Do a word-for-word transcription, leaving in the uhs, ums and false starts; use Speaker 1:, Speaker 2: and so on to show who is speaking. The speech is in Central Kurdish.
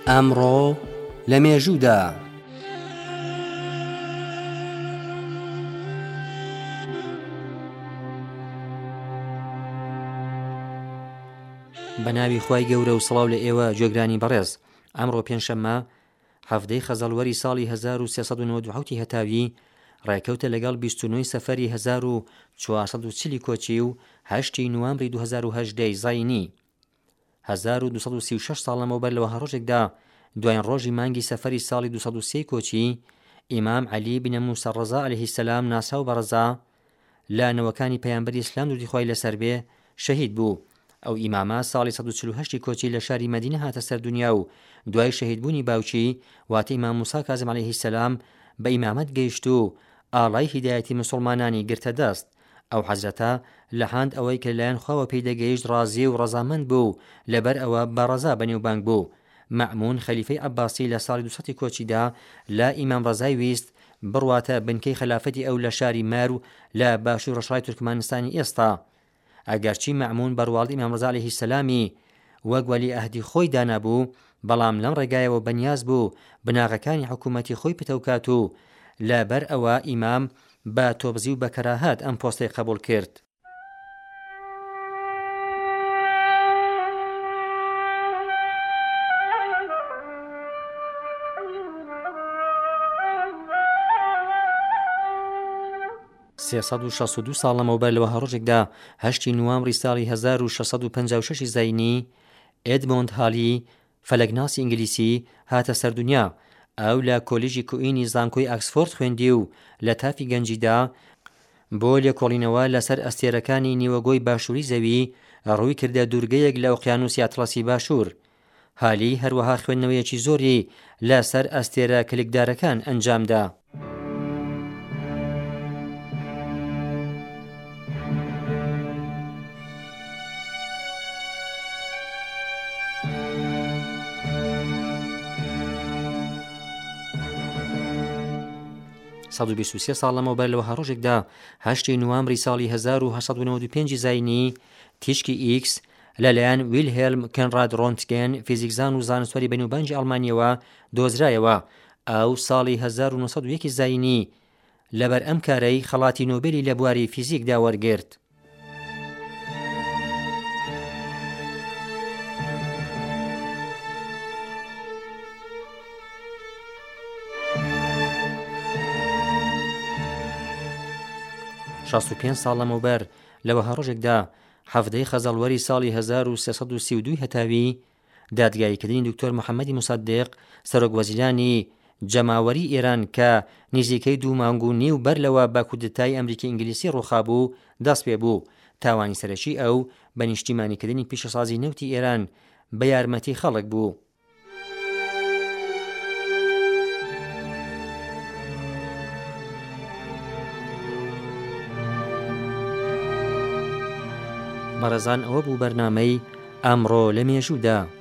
Speaker 1: ئەمڕۆ لە مێژوودا
Speaker 2: بە ناوی خوای گەورە و سڵاو لە ئێوە گوێگرانی بەڕێز. ئەمڕۆ پێنجشەممە هەفتەی خەزەڵوەری ساڵی هەزار و سێسەد و نۆڤە و حەوت هەتاوی ڕێکەوتە لەگەڵ بیست و نۆی سەفەری هەزار و چوارسەد و چلی کۆچی و هەشتی نوامبری دوو هەزار و هەژدە زاینی هەزار و دووسەد و سی و شەش ساڵ لەمەوبەر لەوە هەڕۆژێکدا دوایین ڕۆژی مانگی سەفەری ساڵی دووسەد و سێ کۆچی ئیمام عەلی بنە موسە ڕەزا عەلەیهی سەلام ناسا و بەڕەزا لە نەوەکانی پەیامبەری ئیسلام دوردی خوای لەسەر بێ شەهید بوو. ئەو ئیمامە ساڵی سەد و چل و هەشتی کۆچی لە شاری مەدینە هاتە سەر دنیا و دوای شەهیدبوونی باوکی واتە ئیمام موسا کاظم عەلەیهی سەلام بە ئیمامەت گەیشت و ئاڵای هیدایەتی موسڵمانانی گرتە دەست. ئەو حەزرەتە لە هاند ئەوەی کە لەلایەن خواوە پێی دەگەیشت ڕازی و ڕەزامەند بوو لەبەر ئەوە بەڕەزا بەنێوبانگ بوو. مەئمون خەلیفەی عەباسی لە ساڵی دووسەد کۆچیدا لە ئیمام ڕەزای ویست بڕواتە بنکەی خلافەتی ئەو لە شاری مار و لە باشوور ڕەشای تورکمانستانی ئێستا. ئەگەرچی مەئمون بەڕواڵی ئیمام ڕەزا عەلەیهی سەلامی وەک وەلی ئەهدی خۆی دانابوو، بەڵام لەم ڕێگایەوە بەنیاز بوو بناغەکانی حکوومەتی خۆی پتەوکات و لەبەر ئەوە ئیمام بە تۆبزی و بە کەراهەت ئەم پۆستەی قبوڵ کرد. سێسەد و شەست و دوو ساڵ لەمەوبەر لەوە هەڕۆژێکدا هەشتی نوامبری ساڵی هەزار و شەشسەد و پەنجا و شەش زاینی ئێدمۆند هالی فەلەکناسی ئینگلیسی هاتە سەر دنیا. ئەو لە کۆلیژی کوئینی زانکۆی ئاکسفۆرد خوێندی و لە تافی گەنجیدا بۆ لێکۆڵینەوە لەسەر ئەستێرەکانی نیوەگۆی باشووری زەوی ڕووی کردە دوورگەیەک لە ئۆقیانوسی ئەتڵەسی باشوور. هالی هەروەها خوێندنەوەیەکی زۆری لەسەر ئەستێرە کلکدارەکان ئەنجامدا. سەد و بیست و سێ ساڵ لەمەوبەر لەوە هەڕۆژێکدا هەشتی نوامبری ساڵی هەزار و هەشت سەد و نۆڤە و پێنج زاینی تیشکی ئیکس لەلایەن ویلهێلم کۆنڕاد رۆنتگێن فیزیکزان و زانستوەری بەنێوبانگی ئەڵمانیەوە دۆزرایەوە. ئەو ساڵی هەزار و نۆ سەد و یەک زاینی لەبەر ئەم کارەی خەڵاتی نۆبێلی لە بواری فیزیکدا وەرگرت. شەست و پێنج ساڵ لەمەوبەر لەوە هەڕۆژێکدا هەفتەی خەزەڵوەری ساڵی هەزار و سێسەد و سی و دوو هەتاوی دادگاییکردنی دکتۆر محەممەدی موسەدق سەرۆکوەزیرانی جەماوەری ئێران کە نزیکەی دوو مانگ و نیو بەر لەوە بە کودتای ئەمریکی ئینگلیسی ڕووخابوو دەست پێ بوو. تاوانی سەرەکی ئەو بە نیشتیمانیکردنی پیشەسازی نەوتی ئێران بە یارمەتی خەڵک بوو. بەڕێزان ئەوە بوو بەرنامەی ئەمڕۆ لە مێژوودا.